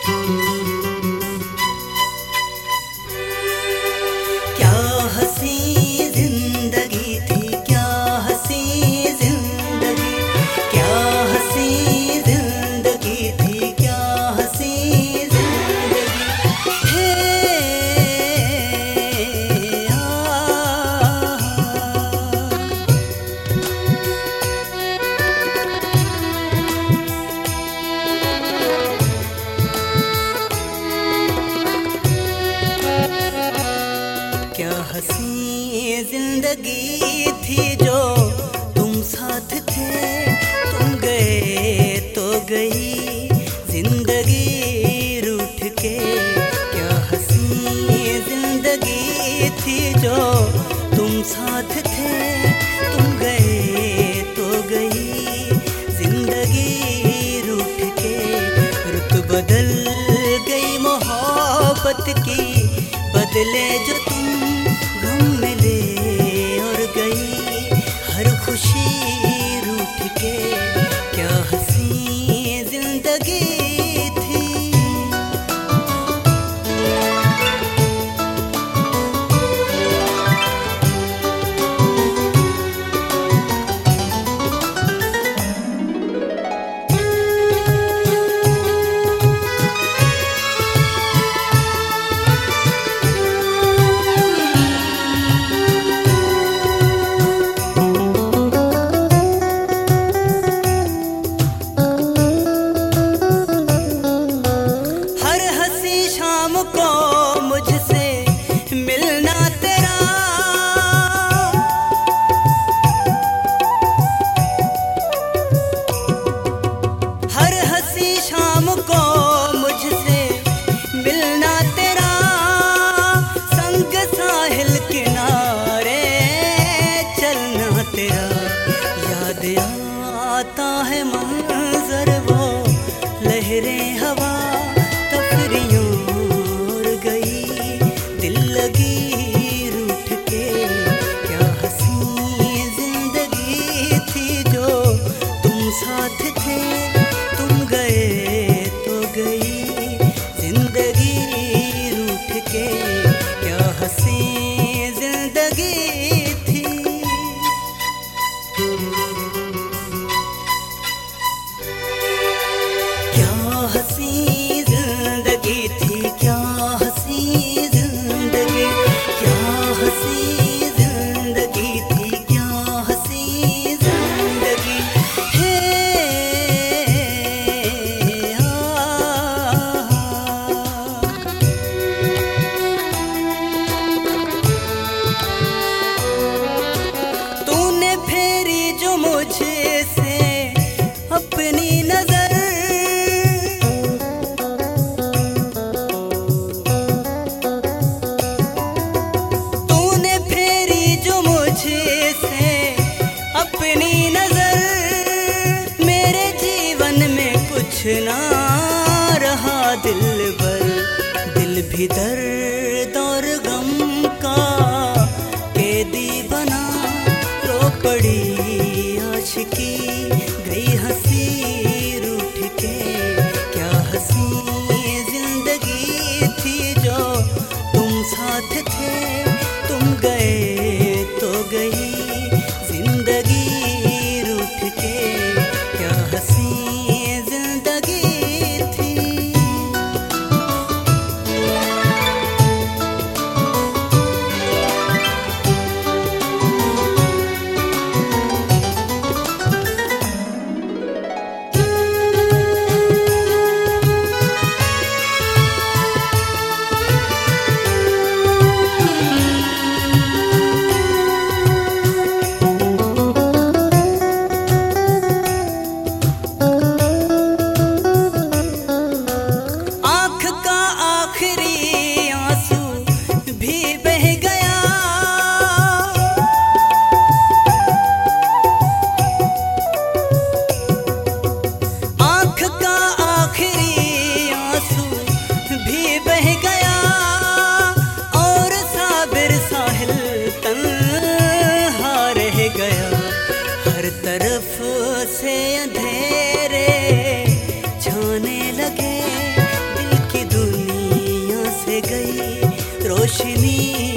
क्या हंसी जिंदगी थी, क्या हंसी जिंदगी, क्या हंसी जिंदगी थी, क्या हंसी जिंदगी है। क्या हंसी जिंदगी थी जो तुम साथ थे, तुम गए तो गई जिंदगी रूठ के। क्या हंसी जिंदगी थी जो तुम साथ थे, तुम गए तो गई जिंदगी रूठ के। रुत बदल गई मोहब्बत की, बदले जो तुम गम मिले और गई हर खुशी रूठ के। क्या हंसी जिंदगी थी। को मुझसे मिलना तेरा, हर हंसी शाम को मुझसे मिलना तेरा। संग साहिल किनारे चलना तेरा, याद आता है मंजर वो लहरें हवा तफरियों दिल लगी रूठ के। क्या हंसी जिंदगी थी जो तुम साथ थे, तुम गए तो गई जिंदगी रूठ के। क्या हंसी जिंदगी थी। क्या हंसी जिंदगी थी, क्या हंसी जिंदगी, क्या हंसी जिंदगी थी, क्या हंसी जिंदगी है। तूने फेरी जो मुझसे अपनी नजर, अपनी नजर, मेरे जीवन में कुछ ना रहा दिल भर। दिल भी दर्द और गम का कैदी बना, रो पड़ी आशिकी गई हंसी रूठ के। क्या हंसी जिंदगी थी जो तुम साथ थे, तुम गए तो गई जिंदगी रूठ के। क्या हंसी जिंदगी थी। रोशनी